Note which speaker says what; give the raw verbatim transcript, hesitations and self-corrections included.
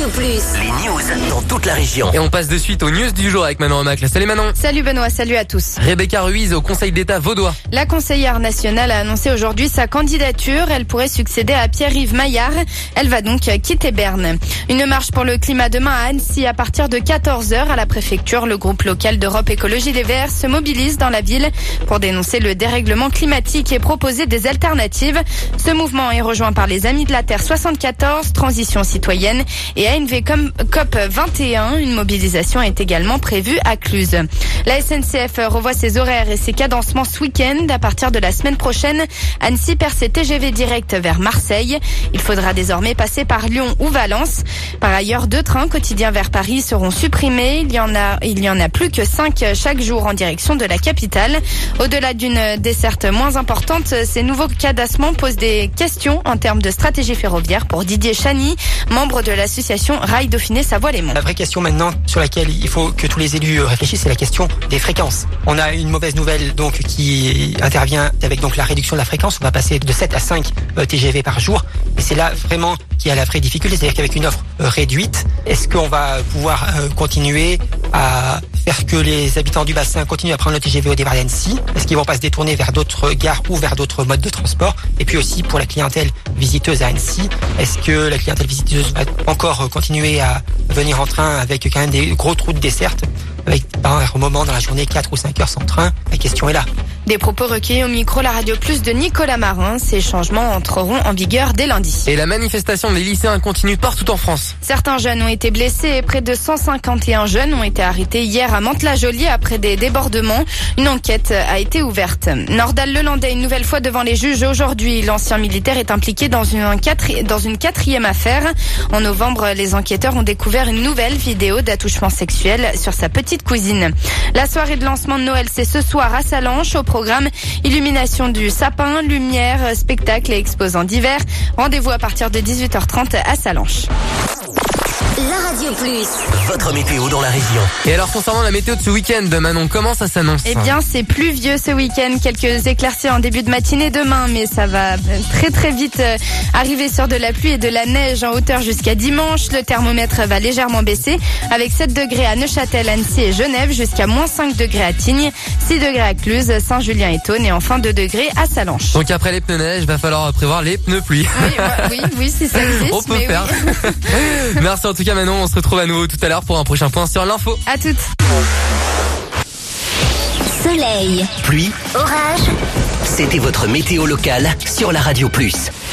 Speaker 1: Radio Plus.
Speaker 2: Les news dans toute la région.
Speaker 3: Et on passe de suite aux news du jour avec Manon Amac. Salut Manon.
Speaker 4: Salut Benoît, salut à tous.
Speaker 3: Rebecca Ruiz au Conseil d'État vaudois.
Speaker 4: La conseillère nationale a annoncé aujourd'hui sa candidature. Elle pourrait succéder à Pierre-Yves Maillard. Elle va donc quitter Berne. Une marche pour le climat demain à Annecy à partir de quatorze heures à la préfecture. Le groupe local d'Europe Écologie Les Verts se mobilise dans la ville pour dénoncer le dérèglement climatique et proposer des alternatives. Ce mouvement est rejoint par les Amis de la Terre soixante-quatorze, Transition citoyenne et A N V C O P vingt et un. Une mobilisation est également prévue à Cluse. La S N C F revoit ses horaires et ses cadencements ce week-end. À partir de la semaine prochaine, Annecy perd ses T G V directs vers Marseille. Il faudra désormais passer par Lyon ou Valence. Par ailleurs, deux trains quotidiens vers Paris seront supprimés. Il y en a, il y en a plus que cinq chaque jour en direction de la capitale. Au-delà d'une desserte moins importante, ces nouveaux cadencements posent des questions en termes de stratégie ferroviaire pour Didier Chany, membre de l'association Rail Dauphiné Savoie-Léman.
Speaker 5: La vraie question maintenant sur laquelle il faut que tous les élus réfléchissent, c'est la question des fréquences. On a une mauvaise nouvelle donc qui intervient avec donc la réduction de la fréquence. On va passer de sept à cinq T G V par jour. Et c'est là vraiment qu'il y a la vraie difficulté, c'est-à-dire qu'avec une offre réduite, est-ce qu'on va pouvoir continuer à faire que les habitants du bassin continuent à prendre le T G V au départ d'Annecy? Est-ce qu'ils vont pas se détourner vers d'autres gares ou vers d'autres modes de transport? Et puis aussi pour la clientèle visiteuse à Annecy, est-ce que la clientèle visiteuse va encore continuer à venir en train avec quand même des gros trous de desserte, avec par un moment dans la journée quatre ou cinq heures sans train? La question est là.
Speaker 4: Des propos recueillis au micro La Radio Plus de Nicolas Marin. Ces changements entreront en vigueur dès lundi.
Speaker 3: Et la manifestation des lycéens continue partout en France.
Speaker 4: Certains jeunes ont été blessés et près de cent cinquante et un jeunes ont été arrêtés hier à Mantes-la-Jolie après des débordements. Une enquête a été ouverte. Nordal-Lelandais une nouvelle fois devant les juges aujourd'hui. L'ancien militaire est impliqué dans une, quatri- dans une quatrième affaire. En novembre, les enquêteurs ont découvert une nouvelle vidéo d'attouchement sexuel sur sa petite cousine. La soirée de lancement de Noël, c'est ce soir à Sallanches. Au programme, illumination du sapin, lumière, spectacle et exposants divers. Rendez-vous à partir de dix-huit heures trente à Sallanches.
Speaker 1: La Radio Plus.
Speaker 2: Votre météo dans la région.
Speaker 3: Et alors concernant la météo de ce week-end, Manon, comment ça s'annonce?
Speaker 4: Eh bien, c'est pluvieux ce week-end. Quelques éclaircies en début de matinée demain, mais ça va très très vite arriver sur de la pluie et de la neige en hauteur jusqu'à dimanche. Le thermomètre va légèrement baisser avec sept degrés à Neuchâtel, Annecy et Genève, jusqu'à moins cinq degrés à Tignes, six degrés à Cluse, Saint-Julien et Thônes et enfin deux degrés à Sallanches.
Speaker 3: Donc après les pneus neige, va falloir prévoir les pneus pluie.
Speaker 4: Oui, oui, oui, si ça existe.
Speaker 3: On peut
Speaker 4: mais
Speaker 3: faire.
Speaker 4: Oui.
Speaker 3: Merci en tout cas Manon, on se retrouve à nouveau tout à l'heure pour un prochain point sur l'info.
Speaker 4: À toutes.
Speaker 1: Soleil.
Speaker 2: Pluie.
Speaker 1: Orage.
Speaker 2: C'était votre météo locale sur la Radio Plus.